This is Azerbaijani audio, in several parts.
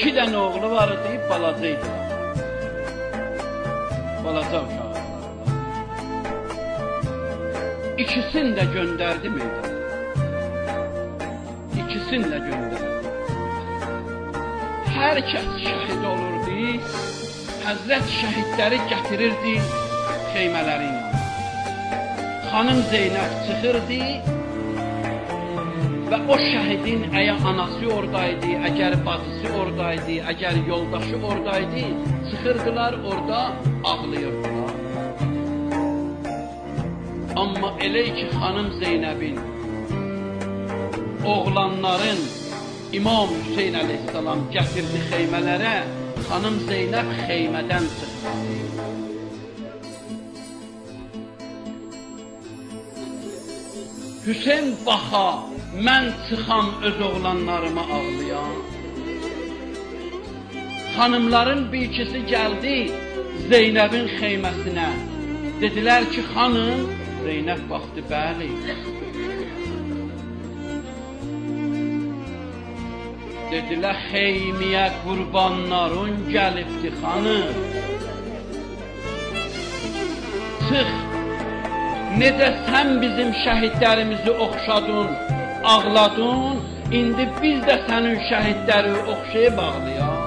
2 dənə oğlu var idi, balaca idi. Balaca uşağı. İkisini də göndərdi meydana. İkisini də göndərdi. Hər kəs şəhid olurdu, Həzrət şəhidləri gətirirdi xeymələrin yanına. Xanım Zeynəb çıxırdı və o şəhidin əgər anası oradaydı, əgər bacısı oradaydı, əgər yoldaşı oradaydı, çıxırdılar orada ağlayırdılar. Amma elə ki xanım Zeynəbin oğlanların İmam Hüseyin əleyhissalam gətirdi xeymələrə, xanım Zeynəb xeymədən çıxdı. Hüseyin baxa, mən çıxam öz oğlanlarıma ağlayan. Xanımların bir ikisi gəldi Zeynəbin xeyməsinə. Dedilər ki, xanım, Zeynəb baxdı, bəli. Dedilər, xeymiyə qurbanların gəlibdi, xanım. Çıx, necə sən bizim şəhidlərimizi oxşadın, ağladın, indi biz də sənin şəhidləri oxşayıb ağlayaq.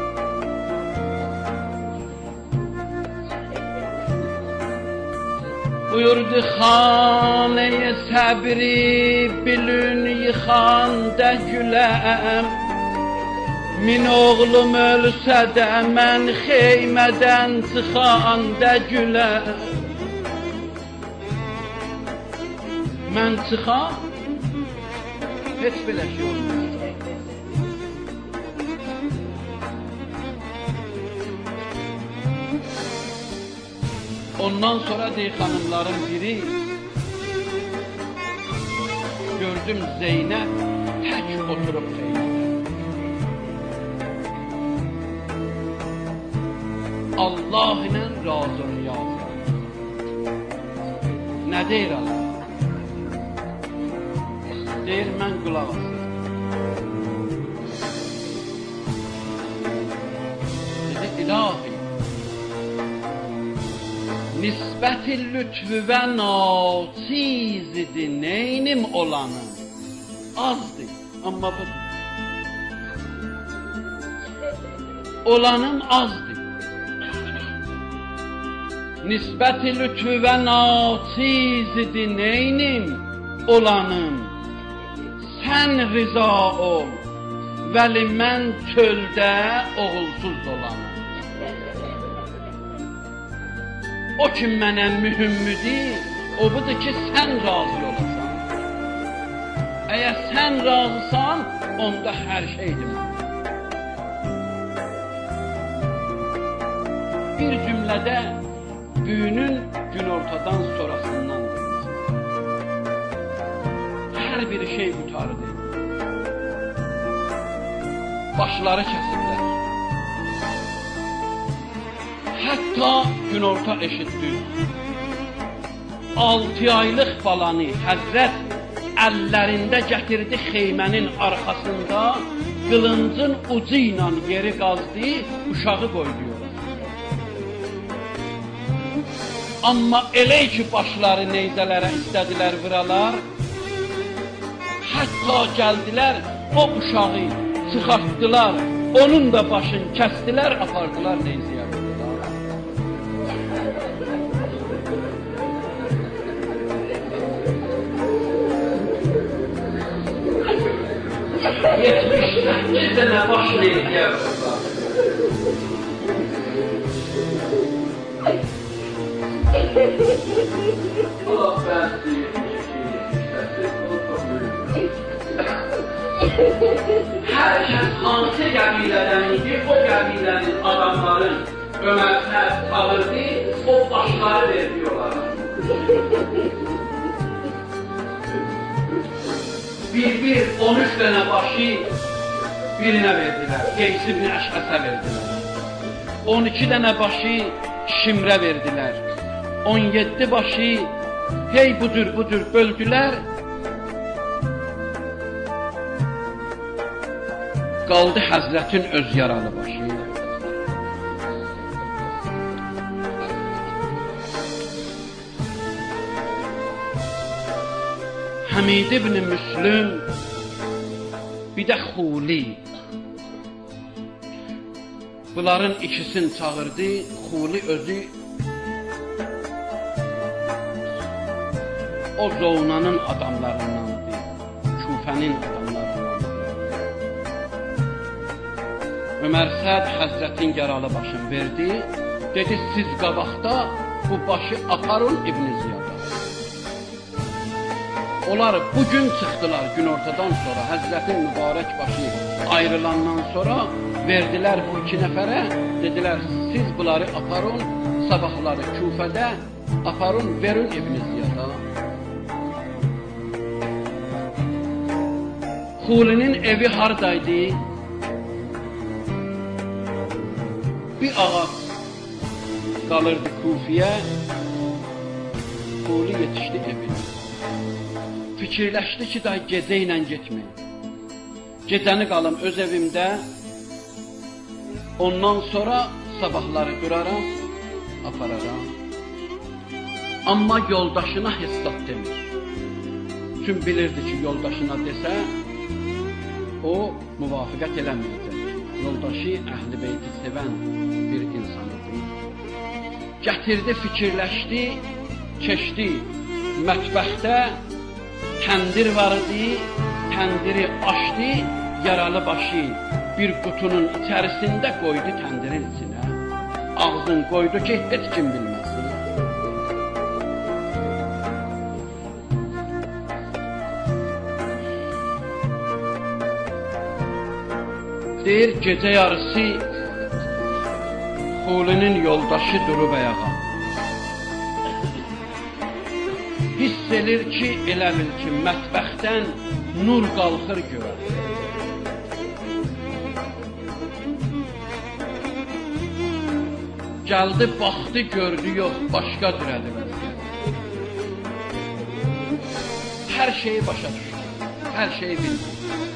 Buyurdu xanə-i səbri bilün yıxanda güləm. Min oğlum ölsə də mən xeymədən çıxanda güləm. Mən çıxam, heç belə şey olmaz. Ondan sonra deyir xanımların biri, gördüm Zeynəb tək oturub xeymədə. Allah ilə razı niyazı. Nə deyir Allah? Deyir, mən qulaq asırım. Dedi, ilahi, nisbət-i lütfü və naçizdir, neynim olanı? Azdır, amma budur. Olanım azdır. Nisbət-i lütfü və naçizdir, neynim olanım? Sən rıza ol, vəli mən çöldə oğulsuz olanım. O ki mənə mühümmidir, o budur ki, sən razı olasan. Əgər sən razısan, onda hər şeydir mən. Bir cümlədə büyünün günortadan sonrasından deyilsin. Hər bir şey qutardı. Başları kəsildi. Hətta günorta eşitdi. 6 aylıq balanı Həzrət əllərində gətirdi xeymənin arxasında, qılıncın ucu ilə yeri qazdı, uşağı qoydu. Amma elə ki başları neyzələrə istədilər vıralar, hətta gəldilər o uşağı çıxartdılar, onun da başını kəsdilər, apardılar neyzəyə vurdular. Yetmişdən dənə baş neyzəyə vurdular. Allah bəzi hər kəs hansı qəbilədən idi, o qəbilənin adamların ömərsə qalırdı, o başları veriyorlar. Bir 13 dənə başı birinə verdilər, Qeys ibn Əşəsə verdilər. 12 dənə başı Şimrə verdilər. 17 başı hey budur böldülər. qaldı Həzrətin öz yaralı başı. Həmid ibn Müslüm, bir də Xuli. Bunların ikisini çağırdı, Xuli özü o Zownanın adamlarındandı, Küfənin adamlarındandı. Ömər Səd Həzrətin yaralı başını verdi, dedi siz qabaqda bu başı aparın İbn Ziyada. Onlar bugün çıxdılar günortadan sonra, Həzrətin mübarək başı ayrılandan sonra verdilər bu iki nəfərə, dedilər siz bunları aparın, sabahları Küfədə aparın, verin İbn Ziyada. Xulinin evi hardaydı? Bir ağac qalırdı Kufiyə, Xuli yetişdi evine. Fikirləşdi ki, daha gecə ilə getməyin. Gecəni qalım öz evimdə, ondan sonra sabahları duraram, apararam. Amma yoldaşına hesab demir. Çünki bilirdi ki, yoldaşına desə, o müvafiqət eləməyəcək. Yoldaşı Əhl-i Beyti sevən bir insan idi. Gətirdi, fikirləşdi, keçdi mətbəxdə, təndir var idi, təndiri açdı, yaralı başı bir qutunun içərisində qoydu təndirin içinə. Ağzını qoydu ki, heç kim bilməsin. Deyir, gecə yarısı Xulinin yoldaşı durub ayağa. Hiss edir ki, elə bil ki, mətbəxdən nur qalxır görə. Gəldi, baxdı, gördü, yox, başqa cürədir vəziyyət. Hər şeyi başa düşdü, hər şeyi bildi.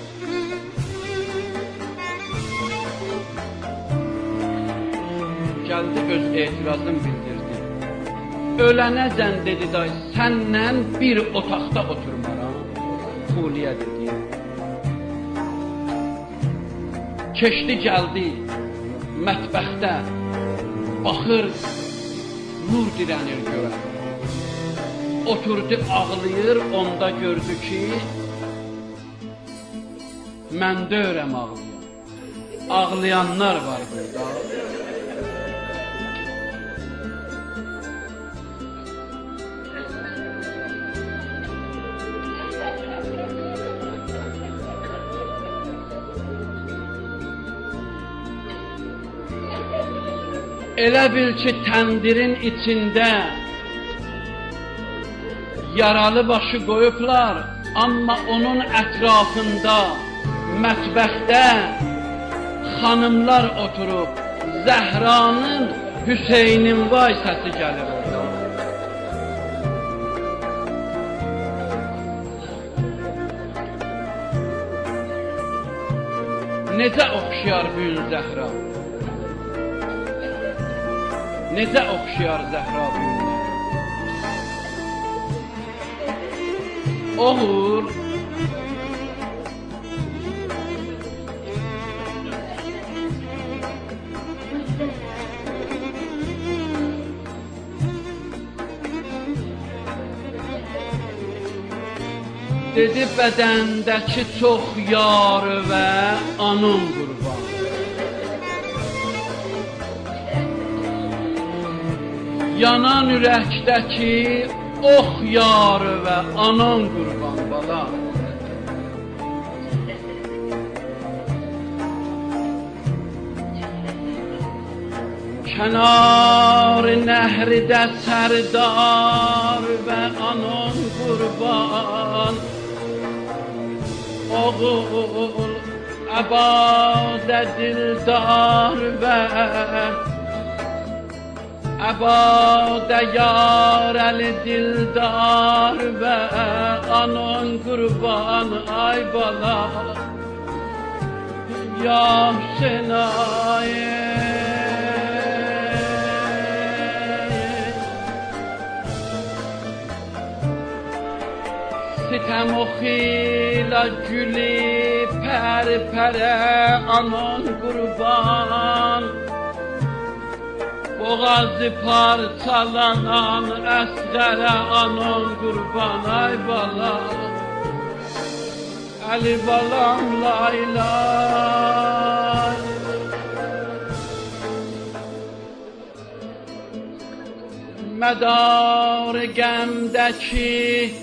Gəldi, öz etirazını bildirdi. Ölənəcən dedi, day, sənlə bir otaqda oturmaram, Xuliyə dedi. Keçdi, gəldi, mətbəxdə, baxır, nur dirənir görə. Oturdu, ağlayır, onda gördü ki, mən deyirəm ağlayan. Ağlayanlar var burada. Elə bil ki, təndirin içində yaralı başı qoyublar, amma onun ətrafında, mətbəxdə xanımlar oturub, Zəhranın, Hüseynin vay səsi gəlir orada. Necə oxşayar bu gün Zəhra? Necə oxşayar Zəhra bu günlər? Oğul, dedi bədəndəki çox yar və anam qurban. Yanan ürəkdəki ox yarı və anan qurban bala. Kənar nəhridə sərdar və anan qurban. Oğul əbadə dildar və əbadə yar əli dildar və anan qurban ay bala. Ya Hüseyin sitem oxila gülü pər pərə anon qurban boğazı parçalanan əsgərə anon qurban ay bala Ali balam laylay Medar qəmdəki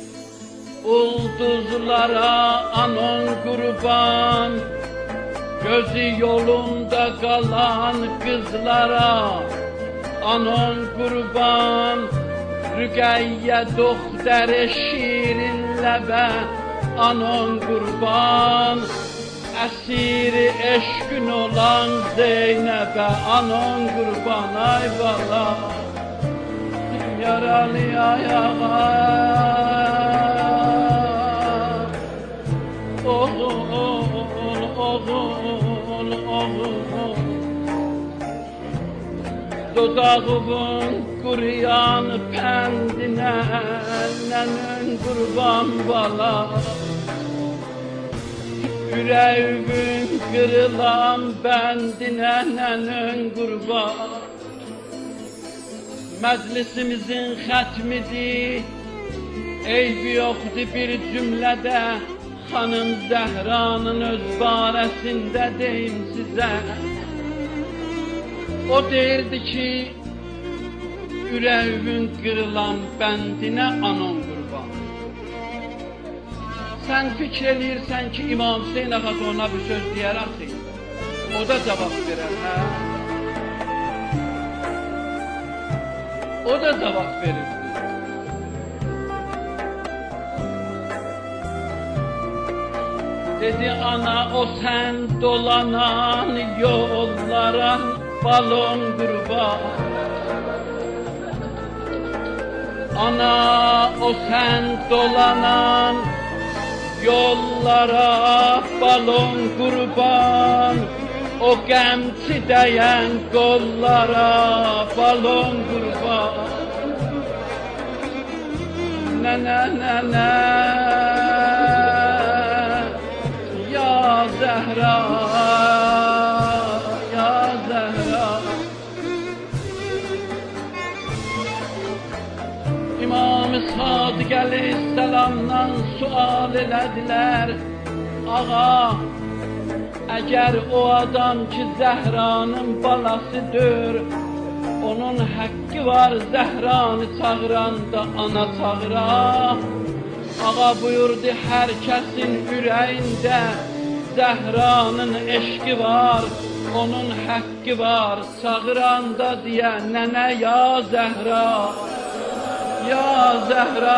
ulduzlara anon qurban gözü yolunda qalan qızlara anon qurban Rüqəyyə doktor-ı şirin ləbə anon qurban əsiri eşqin olan Zeynəbə anon qurban ay bala yaralı ayağa oğul oğul oğul dodağımın quruyan pəndinə nənən qurban bala Ürəyimin qırılan bəndinə nənən qurban Məclisimizin xətmidir eybi yoxdur bir cümlədə Xanım Zəhranın öz barəsində deyim sizə O deyirdi ki ürəyimin qırılan bəndinə anon qurban Sən fikr eləyirsən ki, İmam Hüseyin Ağat ona bir söz deyər axı. O da cavab verər, hə? O da cavab verir. Dedi ana o sən dolanan yollara balon qurban Ana o sən dolanan yollara balon qurban O qəmçi dəyən qollara balon qurban Nənə nənə Ya Zəhra Ya Zəhra İmam-ı Sadiq əleyhisselamdan sual elədilər Ağa, əgər o adam ki Zəhranın balasıdır Onun haqqı var Zəhranı çağıranda ana çağıra Ağa buyurdu hər kəsin ürəyində Zəhranın eşqi var Onun haqqı var çağıranda deyə Nənə ya Zəhra Ya Zəhra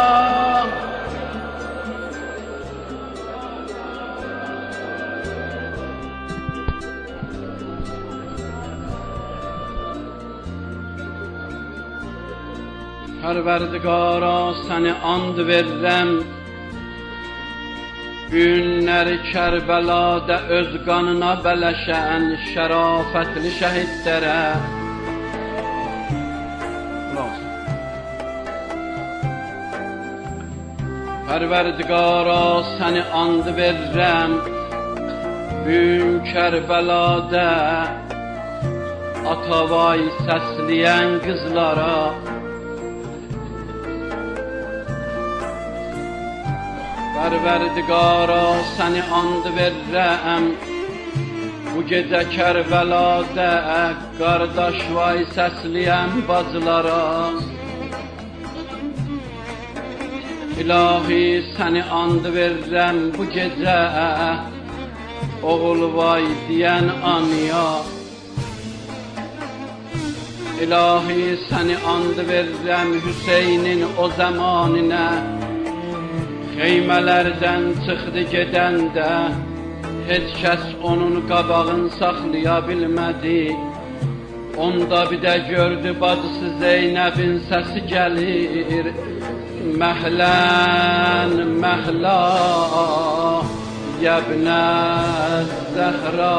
Pərverdigara səni and verirəm Günləri Kərbəladə öz qanına bələşən şərafətli şəhidlərə Pərverdigara səni and verirəm Gün Kərbəladə Atavay səsləyən qızlara Pərverdigara səni and verirəm Bu gecə Kərbəladə qardaş vay səsləyən bacılara İlahi səni and verirəm bu gecə Oğul vay deyən anıya İlahi səni and verirəm Hüseynin o zəmaninə Xeymələrdən çıxdı gedəndə Heç kəs onun qabağını saxlaya bilmədi Onda bir də gördü bacısı Zeynəbin səsi gəlir Məhlən, məhla yəbnə Zəhra.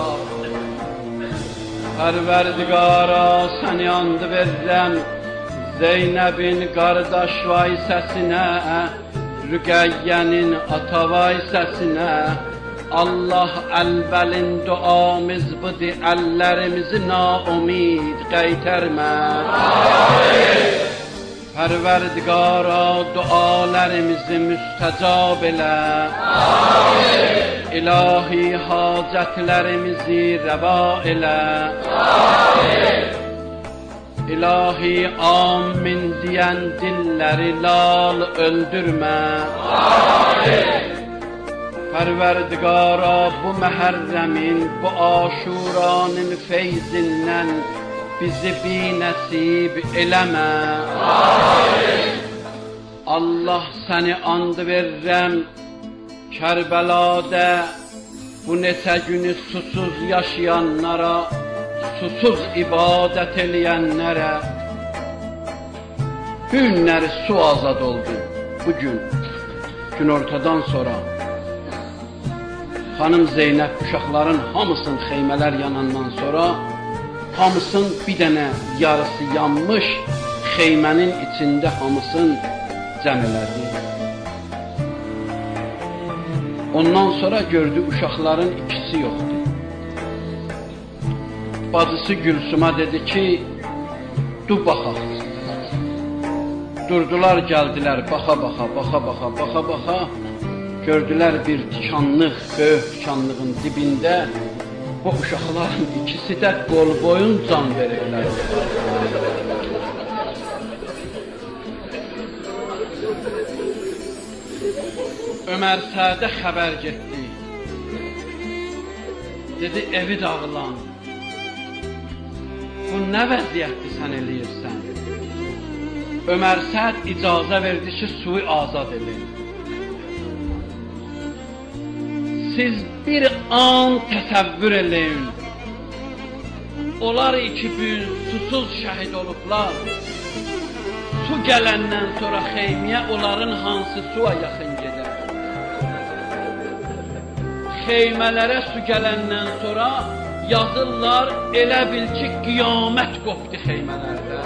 Pərverdigara səni and verirəm, Zeynəbin qardaş vay səsinə, Rüqəyyənin ata vay səsinə. Allah əlbəlin duamız budur, əllərimizi naumid qaytarma. Pərverdigara dualarımızı müstəcab elə. İlahi hacətlərimizi rəva elə. İlahi amin deyən dilləri lal öldürmə. Pərverdigara bu məhərrəmin, bu aşuranın feyzindən bizi binəsib eləmə. Allah səni and verirəm, Kərbəlada bu neçə günü susuz yaşayanlara, susuz ibadət eləyənlərə, bu günləri su azad oldu. Bugün, günortadan sonra Xanım Zeynəb uşaqların hamısın xeymələr yanandan sonra hamısın bir dənə yarısı yanmış xeymənin içində hamısın cəm elədi. Ondan sonra gördü uşaqların ikisi yoxdur. Bacısı Gülsümə dedi ki, dur baxaq. Durdular, gəldilər, baxa. Gördülər bir tikanlıq, böyük tikanlığın dibində bu uşaqların ikisi də qol boyun can verirlər. Ömər Sədə xəbər getdi. Dedi, evi dağılan. Bu nə vəziyyətdir sən eləyirsən? Ömər Səd icazə verdi ki, suyu azad edin. Siz bir an təsəvvür eləyin. Onlar 2 gün susuz şəhid olublar. Su gələndən sonra xeymiyə onların hansı suya yaxın gedər? Xeymələrə su gələndən sonra yazırlar, elə bil ki, qiyamət qopdu xeymələrdə.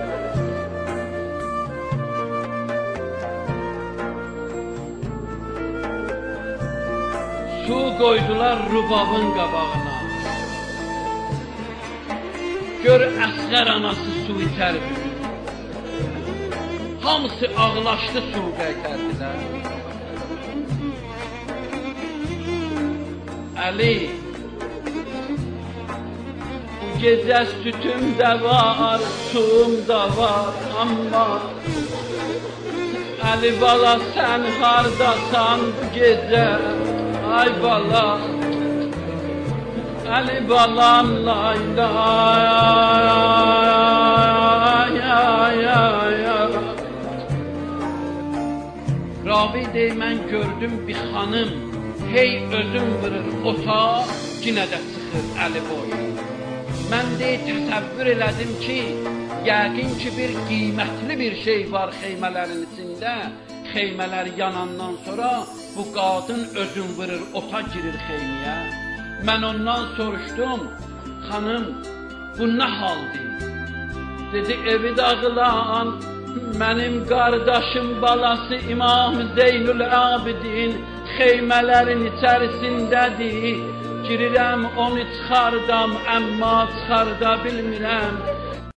Su qoydular rubabın qabağına. Gör Əsqər anası su itərdi. Hamısı ağlaşdı, su qaytərdilər. Əli, bu gecə sütüm də var, suyum da var, amma Əli bala, sən hardasan bu gecə? Ay bala, Əli balam, lay lay. Ravi deyir, mən gördüm bir xanım, hey özüm vurur ota, yenə də çıxır Əli boyu. Mən deyir, təsəvvür elədim ki, yəqin ki, bir qiymətli bir şey var xeymələrin içində. Xeymələr yanandan sonra bu qadın özün vurur, ota girir xeymiyə. Mən ondan soruşdum, xanım, bu nə haldır? Dedi, evi dağılan, mənim qardaşım balası İmam Zeynül Abidin xeymələrin içərisindədir. Girirəm, onu çıxardam, əmma çıxarda bilmirəm.